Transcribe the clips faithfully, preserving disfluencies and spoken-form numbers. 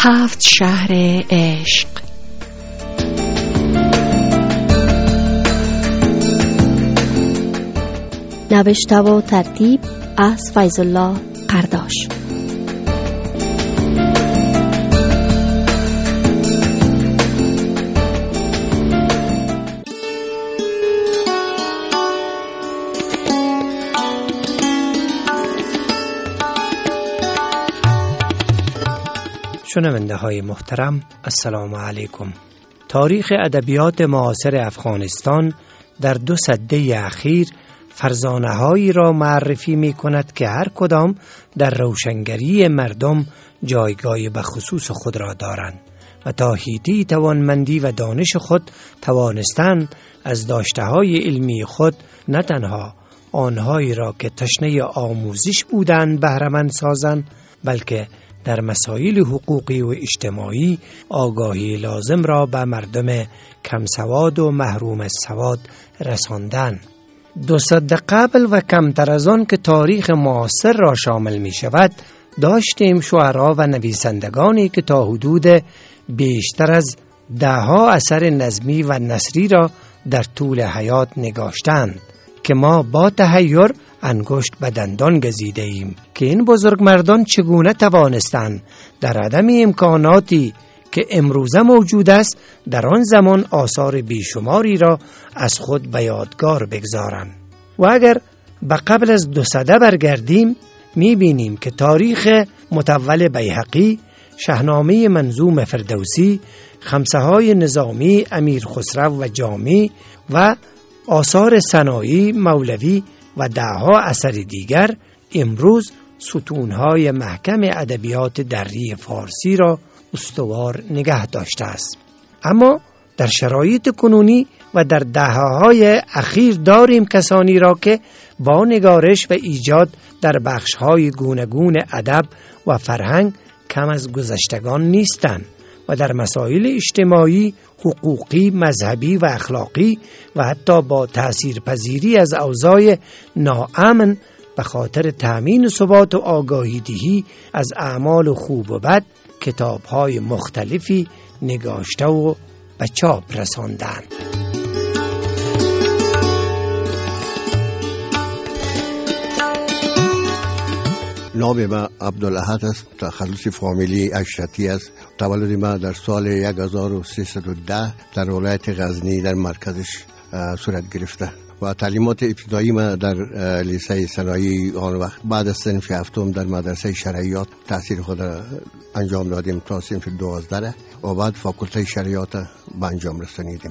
هفت شهر عشق. نوشته و ترتیب از فیض الله قرداش. شنونده های محترم، السلام علیکم. تاریخ ادبیات معاصر افغانستان در دو سده اخیر فرزانه هایی را معرفی می کند که هر کدام در روشنگری مردم جایگاه بخصوص خود را دارند و تا حدی توانمندی و دانش خود توانستند از داشته های علمی خود نه تنها آنهایی را که تشنه آموزش بودند بهره‌مند سازند، بلکه در مسائل حقوقی و اجتماعی آگاهی لازم را به مردم کم سواد و محروم از سواد رساندند. دو سده قبل و کمتر از آن که تاریخ معاصر را شامل می شود، داشتیم شعرا و نویسندگانی که تا حدود بیشتر از دهها اثر نظمی و نثری را در طول حیات نگاشتند که ما با تحیر انگشت به دندان گزیده ایم که این بزرگمردان چگونه توانستند در عدم امکاناتی که امروزه موجود است در آن زمان آثار بیشماری را از خود به یادگار بگذارند. و اگر به قبل از دو سده برگردیم می‌بینیم که تاریخ متول بیهقی، شاهنامه منظوم فردوسی، خمسه های نظامی امیر خسرو و جامی و آثار سنایی مولوی و دهها اثر دیگر امروز ستونهای محکم ادبیات دری فارسی را استوار نگه داشته است. اما در شرایط کنونی و در دهه‌های اخیر داریم کسانی را که با نگارش و ایجاد در بخش‌های گوناگون ادب و فرهنگ کم از گذشتگان نیستند و در مسائل اجتماعی، حقوقی، مذهبی و اخلاقی و حتی با تأثیرپذیری از اوضاع ناامن به خاطر تأمین ثبات و آگاهی دهی از اعمال خوب و بد کتاب‌های مختلفی نگاشته و به چاپ رساندند. نام ما عبدالاحد است. تخلص فامیلی اشرتی است. تولد ما در سال هزار و سیصد و ده در ولایت غزنی در مرکزش صورت گرفته و تعلیمات ابتدایی ما در لیسه صنایع آن وقت بعد از صنف هفتم در مدرسه شرعیات تحصیل خود انجام دادیم تا صنف دوازده و بعد فاکولته شرعیات به انجام رسانیدیم.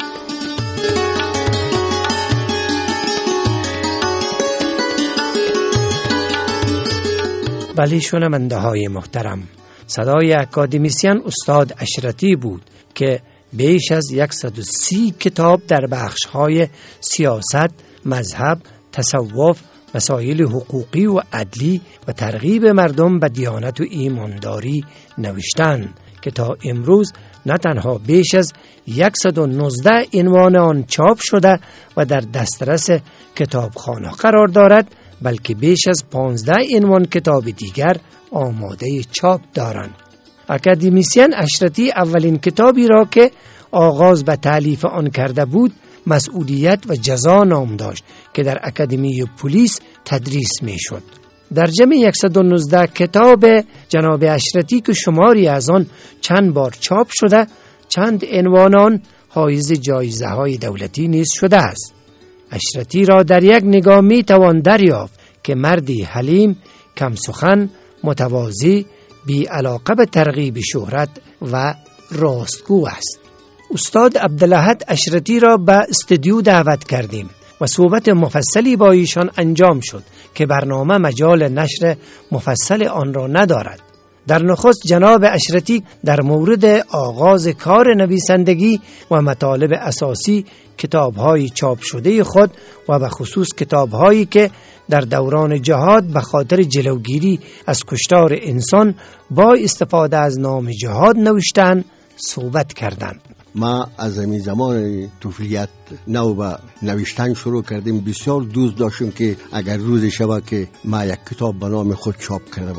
بله شنونده های محترم، صدای اکادمیسین استاد اشرتی بود که بیش از صد و سی کتاب در بخش‌های سیاست، مذهب، تصوف، مسائل حقوقی و عدلی و ترغیب مردم به دیانت و ایمانداری نوشتند که تا امروز نه تنها بیش از صد و نوزده عنوان آن چاپ شده و در دسترس کتابخانه قرار دارد، بلکه بیش از پانزده عنوان کتاب دیگر آماده چاپ دارند. اکادمیسین اشرتی اولین کتابی را که آغاز به تالیف آن کرده بود مسئولیت و جزا نام داشت که در اکادمی پلیس تدریس می شد. در جمع صد و نوزده کتاب جناب اشرتی که شماری از آن چند بار چاپ شده، چند عنوان آن حایز جایزه های دولتی نیز شده است. اشرتی را در یک نگاه می توان دریافت که مردی حلیم، کم سخن، متواضع، بی علاقه به ترغیب شهرت و راستگو است. استاد عبدالاحد اشرتی را به استودیو دعوت کردیم و صحبت مفصلی با ایشان انجام شد که برنامه مجال نشر مفصل آن را ندارد. در نخست جناب اشرتی در مورد آغاز کار نویسندگی و مطالب اساسی کتاب‌های چاپ شده خود و به خصوص کتاب‌هایی که در دوران جهاد به خاطر جلوگیری از کشتار انسان با استفاده از نام جهاد نوشتند صحبت کردند. ما از همین زمان طفولیت نو به نوشتن شروع کردیم. بسیار دوست داشتیم که اگر روزی شود که ما یک کتاب به نام خود چاپ کرده باشم.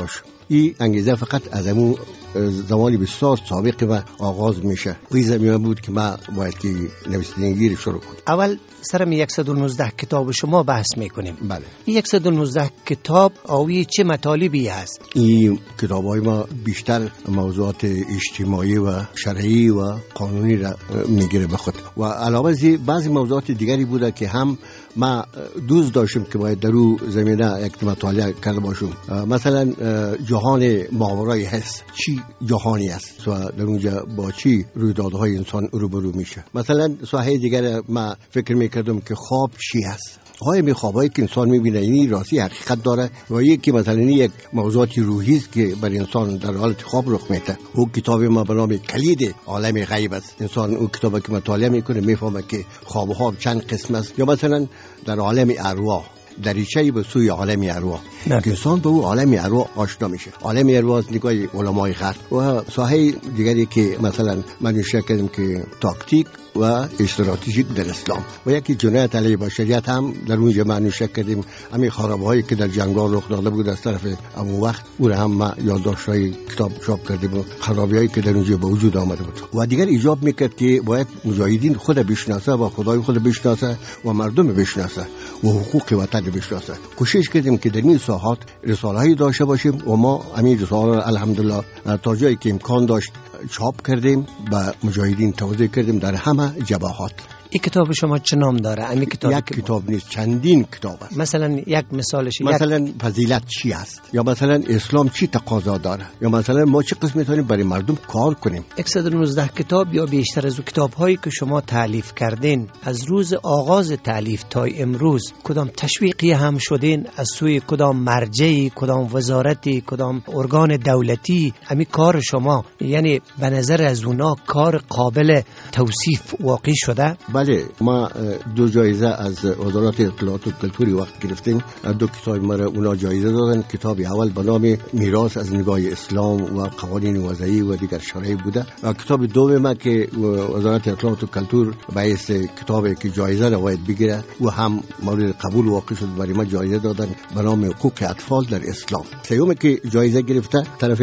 این انگیزه فقط از همون زمانی بسیار سابق و آغاز میشه. این زمینه بود که ما باید که نویسندگی رو شروع کنیم. اول سرم صد و نوزده کتاب شما بحث میکنیم. بله. این صد و نوزده کتاب آوی چه مطالبی هست؟ این کتاب‌های ما بیشتر موضوعات اجتماعی و شرعی و قانونی را میگیره به خود و علاوه از بعضی موضوعات دیگری بوده که هم ما دوست داشتیم که باید در اون زمینه یک مطالعه کرده باشیم. مثلا جهان ماورای حس چی جهانی است و در اونجا با چی رویدادهای انسان روبرو میشه. مثلا ساحه دیگر ما فکر میکردم که خواب چی است. های می خوابایی که انسان میبینه این راستی حقیقت داره و یکی مثلا یک موضوعاتی روحی است که بر انسان در حالت خواب رخ میده. او کتاب ما به نام کلید عالم غیب است. انسان او کتابی که مطالعه میکنه میفهمه که خوابها چند قسم است. یا مثلا در عالم ارواح دریچه‌ای به سوی عالم ارواح که انسان به او عالم ارواح آشنا میشه. عالم ارواح از نگاه علمای غرب. و ساحه دیگری که مثلا من نشه کردم که تاکتیک و استراتژیک در اسلام و یکی جنایت علیه بشریت هم در اونجا معنی شکل کردیم. همین خرابهایی که در جنگال رخ داده بود از طرف اون وقت اون هم ما یادداشت‌های کتاب چاپ کردیم و خرابی‌هایی که در اونجا به وجود آمده بود. و دیگر ایجاب میکرد که باید مجاهدین خود بشناسه و خدای خود بشناسه و مردم بشناسه و حقوق وطن بشناسه. کوشش کردیم که در این ساحات رساله‌ای داشته باشیم و ما همین رساله الحمدلله تا جایی که امکان داشت چاپ کردیم و مجاهدین توضیح کردیم در همه جبهات. این کتاب شما چه نام داره؟ این کتاب یک کتاب نیست، چندین کتاب است. مثلا یک مثالش مثلا یک... فضیلت چی است، یا مثلا اسلام چی تقاضا داره، یا مثلا ما چه قسم میتونیم برای مردم کار کنیم. صد و نوزده کتاب یا بیشتر از کتاب هایی که شما تالیف کردین از روز آغاز تالیف تا امروز کدام تشویقی هم شدین از سوی کدام مرجعی، کدام وزارتی، کدام ارگان دولتی؟ همین کار شما یعنی به نظر از اونا کار قابل توصیف واقع شده؟ بله، ما دو جایزه از وزارت اطلاعات و کلتوری وقت گرفتیم. دو کتاب ما را اونا جایزه دادن. کتاب اول به نام میراث از نگاه اسلام و قوانین وضعی و دیگر شرعی بوده. کتاب دوم ما که وزارت اطلاعات و کلتور باعث کتابی که جایزه را باید بگیره و هم مورد قبول واقع شد برای ما جایزه دادن به نام حقوق اطفال در اسلام. سومی که جایزه گرفته طرف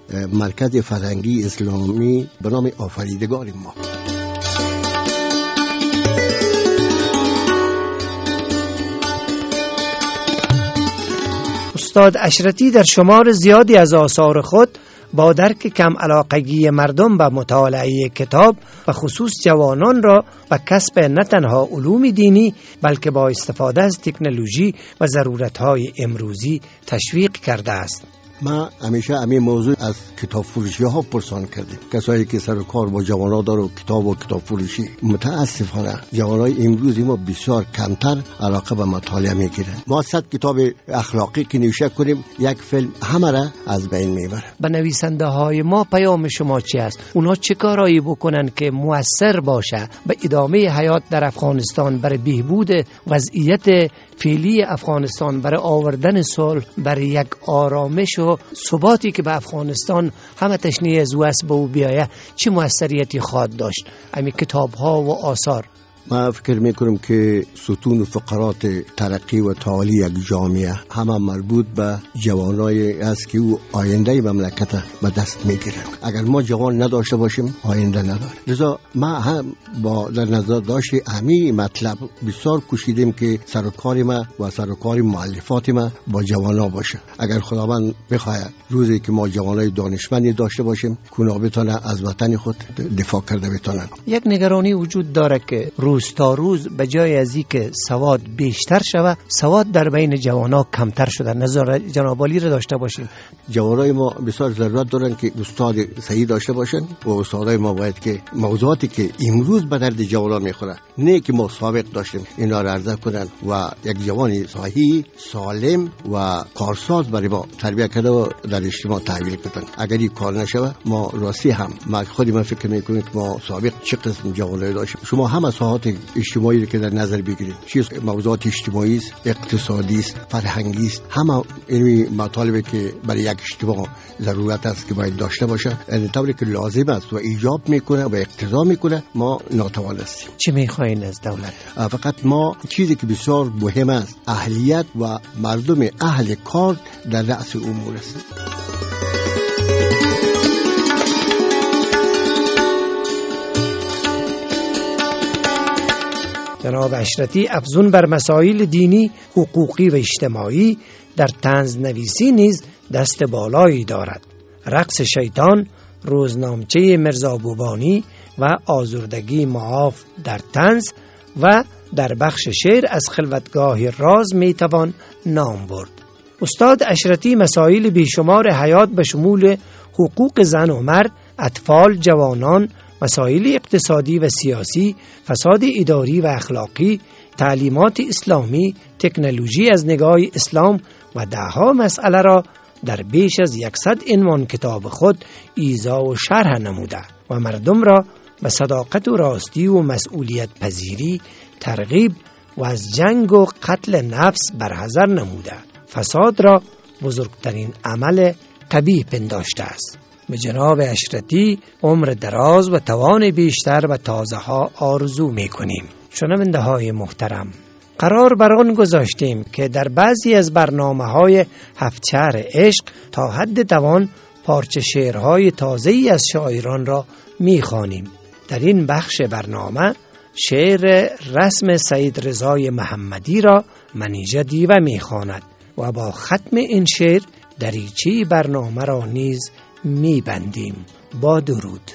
مرکز فرهنگی اسلامی به نام آفریدگار ما. استاد اشرتی در شمار زیادی از آثار خود با درک کم علاقگی مردم به مطالعه کتاب و خصوص جوانان را به کسب نه تنها علوم دینی بلکه با استفاده از تکنولوژی و ضرورت‌های امروزی تشویق کرده است. ما همیشه همین موضوع از کتاب فروشی ها پرسان کردیم. کسایی که سر و کار با جوانا داره و کتاب و کتاب فروشی، متاسفانه جوانای امروزی ما بسیار کمتر علاقه به مطالعه میگیرن. ما صد کتاب اخلاقی که نوشته کنیم یک فیلم همه را از بین میبره. به نویسنده های ما پیام شما چی است؟ اونا چه کارایی بکنن که مؤثر باشه به ادامه حیات در افغانستان، برای بهبود وضعیت فعلی افغانستان، برای آوردن صلح، برای یک آرامش و ثباتی که به افغانستان همه تشنیع از واسه به او بیایه، چه موثریتی خواهد داشت همین کتاب ها و آثار؟ ما فکر میکنم که ستون و فقرات ترقی و تعالی یک جامعه همه مربوط به جوانای است که او آینده مملکت به دست میگیرند. اگر ما جوان نداشته باشیم آینده نداره. لذا ما هم با در نظر داشت همین مطلب بسیار کوشیدیم که سرکار ما و سرکار مؤلفات ما با جوانا باشه. اگر خداوند بخواهد روزی که ما جوانای دانشمندی داشته باشیم کونا بتونه از وطن خود دفاع کرده بتونن. یک نگرانی وجود داره که روز تا روز به جای از این که سواد بیشتر شود سواد در بین جوانا کمتر شده. نظر جناب عالی را داشته باشیم. جوانای ما بسیار ضرورت دارن که استاد صحیح داشته باشن و استادای ما باید که موضوعاتی که امروز به درد جوانا میخوره نه که ما سابق داشتیم اینا را عرضه کنن و یک جوانی صحیح سالم و کارساز برای ما تربیت کرده و در اجتماع تحویل کنن. اگر این کار نشوه ما راستی هم ما خودی من فکر میکنم که ما سابق چه قسم جوانای داشتیم. شما هم ساحات اجتماعی که در نظر بگیرید، چیز موضوعات اجتماعی است، اقتصادی است، فرهنگی است، همه این مطالبی که برای یک اجتماع ضرورت است که باید داشته باشه، یعنی طوری که لازم است و ایجاب میکنه و اقتضا میکنه، ما ناتوان هستیم. چه میخواین از دولت؟ فقط ما چیزی که بسیار مهم است اهلیت و مردم اهل کار در رأس امور است. جناب اشرتی افزون بر مسائل دینی، حقوقی و اجتماعی در طنز نویسی نیز دست بالایی دارد. رقص شیطان، روزنامچه مرزا بوبانی و آزردگی معاف در طنز و در بخش شعر از خلوتگاه راز میتوان نام برد. استاد اشرتی مسائل بیشمار حیات به شمول حقوق زن و مرد، اطفال، جوانان، مسائل اقتصادی و سیاسی، فساد اداری و اخلاقی، تعلیمات اسلامی، تکنولوژی از نگاه اسلام و دهها مسئله را در بیش از یکصد عنوان کتاب خود ایضاح و شرح نموده و مردم را به صداقت و راستی و مسئولیت پذیری ترغیب و از جنگ و قتل نفس برحذر نموده. فساد را بزرگترین عمل قبیح پنداشته است. به جناب اشرتی عمر دراز و توان بیشتر و تازه ها آرزو می کنیم. شنونده های محترم، قرار بر آن گذاشتیم که در بعضی از برنامه های هفت شهر عشق تا حد توان پارچه شعرهای تازه‌ای از شاعران را می خوانیم. در این بخش برنامه شعر رسم سید رضای محمدی را منیژه دیوه می خواند و با ختم این شعر دریچه برنامه را نیز می بندیم. با درود.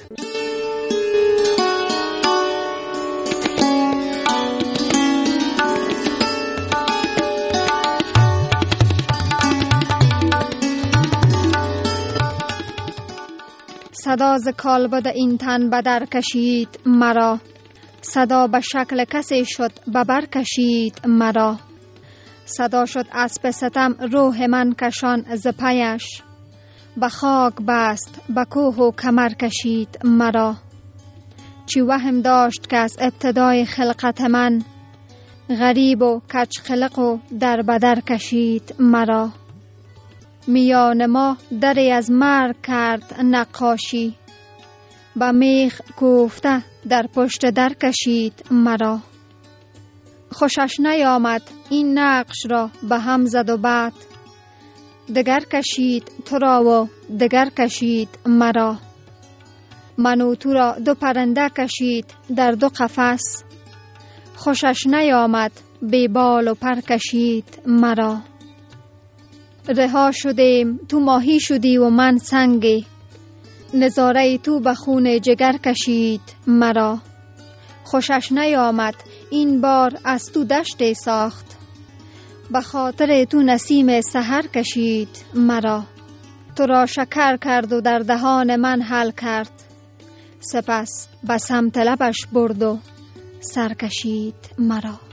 صدا ز کالبد این تن بدر کشید مرا، صدا به شکل کسی شد ببر کشید مرا. صدا شد اسب ستم روح من کشان ز پیش، به خاک بست به کوه و کمر کشید مرا. چی وهم داشت که از ابتدای خلقت من، غریب و کج خلق و در بدر کشید مرا. میان ما دری از مرگ کرد نقاشی، به میخ کوفته در پشت در کشید مرا. خوشش نیامد این نقش را به هم زد و بعد، دگر کشید تو را و دگر کشید مرا. منو تو را دو پرنده کشید در دو قفس، خوشش نیامد بی بال و پر کشید مرا. رها شدیم تو ماهی شدی و من سنگی، نظاره تو به خون جگر کشید مرا. خوشش نیامد این بار از تو دشت ساخت، به خاطر تو نسیم سحر کشید مرا. تو را شکر کرد و در دهان من حل کرد، سپس به سمت لبش برد و سر کشید مرا.